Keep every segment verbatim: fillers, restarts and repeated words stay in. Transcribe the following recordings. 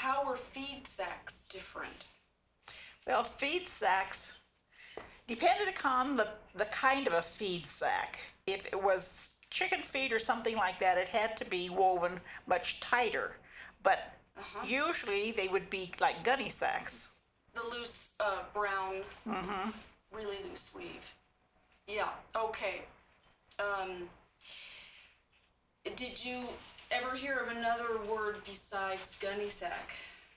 how were feed sacks different? Well, feed sacks depended upon the, the kind of a feed sack. If it was chicken feed or something like that, it had to be woven much tighter. But uh-huh. usually they would be like gunny sacks. The loose uh, brown, mm-hmm. really loose weave. Yeah, okay. Um, did you ever hear of another word besides gunny sack?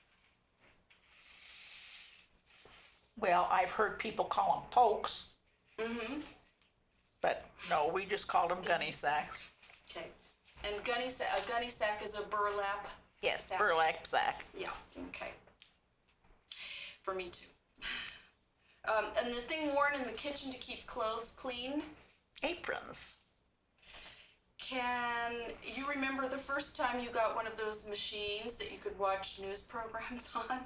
Well, I've heard people call them pokes. Mm-hmm. But no, we just called them gunny sacks. Okay. And gunny sa- a gunny sack is a burlap? Yes, sack. burlap sack. Yeah, okay. For me too. Um, and the thing worn in the kitchen to keep clothes clean? Aprons. Can you remember the first time you got one of those machines that you could watch news programs on?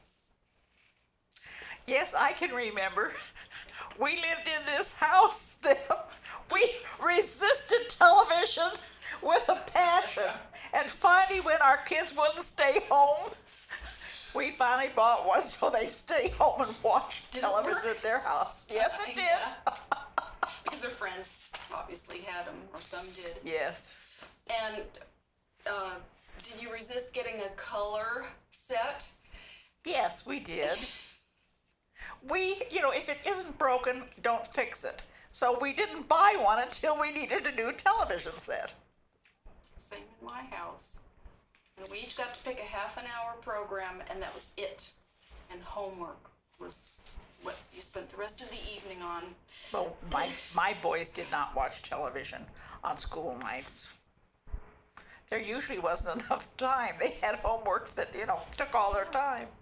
Yes, I can remember. We lived in this house that we resisted television with a passion. And finally, when our kids wouldn't stay home, we finally bought one so they stay home and watch did television at their house. Yes, it did. Yeah. Because their friends obviously had them, or some did. Yes. And uh, did you resist getting a color set? Yes, we did. We, you know, if it isn't broken, don't fix it. So we didn't buy one until we needed a new television set. Same in my house. And we each got to pick a half an hour program, and that was it. And homework was what you spent the rest of the evening on. Well, my, my boys did not watch television on school nights. There usually wasn't enough time. They had homework that, you know, took all their time.